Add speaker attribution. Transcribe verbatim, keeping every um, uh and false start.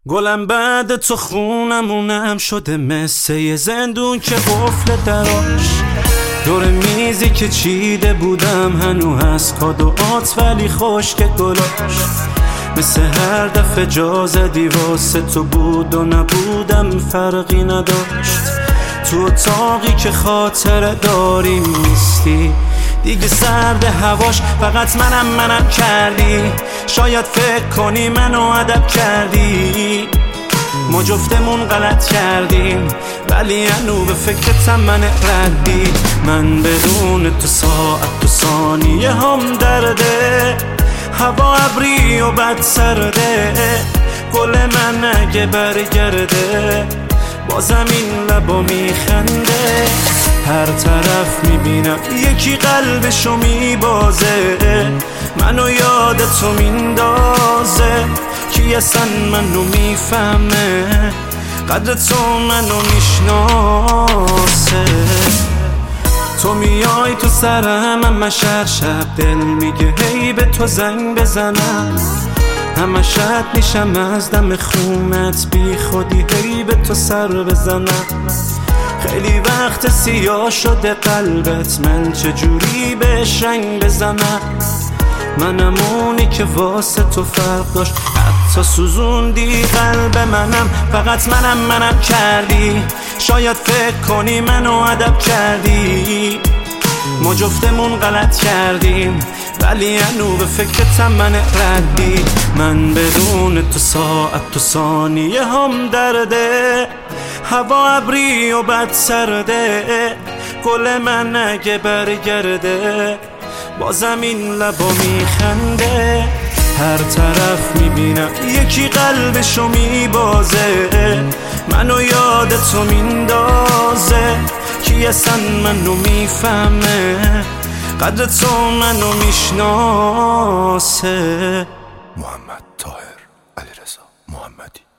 Speaker 1: گلم بعد تو خونمونم شده مثل یه زندون که قفل دراش. دور میزی که چیده بودم هنو هست کادوات ولی خشک گلاش. مثل هر دفعه جا زدی واسه تو بود و نبودم فرقی نداشت. تو اتاقی که خاطره داری نیستی دیگه، سرد هواش فقط منم منم کردی. شاید فکر کنی منو ادب کردی، ما جفتمون غلط کردیم ولی هنو به فکرتم من ردی. من بدون تو ساعت تو ثانیه هم درده، هوا ابری و بد سرده. گل من اگه برگرده بازم این لبا میخنده. هر طرف میبینم یکی قلبشو میبازه، منو یاد تو میندازه. کی اصلا منو میفهمه، قدر تو منو میشناسه. تو میای تو سرم همش هر شب، دل میگه هی به تو زنگ بزنم. همش رد میشم از دم خونت، بی خودی هی به تو سر بزنم. خیلی وقت سیاه شده قلبت، من چجوری بهش رنگ بزنم. منم اونی که واسه تو فرق داشت، حتی سوزوندی قلب منم. فقط منم منم کردی، شاید فکر کنی منو ادب کردی. ما جفتمون غلط کردیم ولی هنو به فکرتم من ردی. من بدون تو ساعت تو ثانیه هم درده، هوا ابری و بد سرده. گل من اگه برگرده بازم این لبا میخنده. هر طرف میبینم یکی قلبشو میبازه، منو یاد تو میندازه. کی اصلا منو میفهمه، قدر تو منو میشناسه.
Speaker 2: محمد طاهر علیرضا محمدی.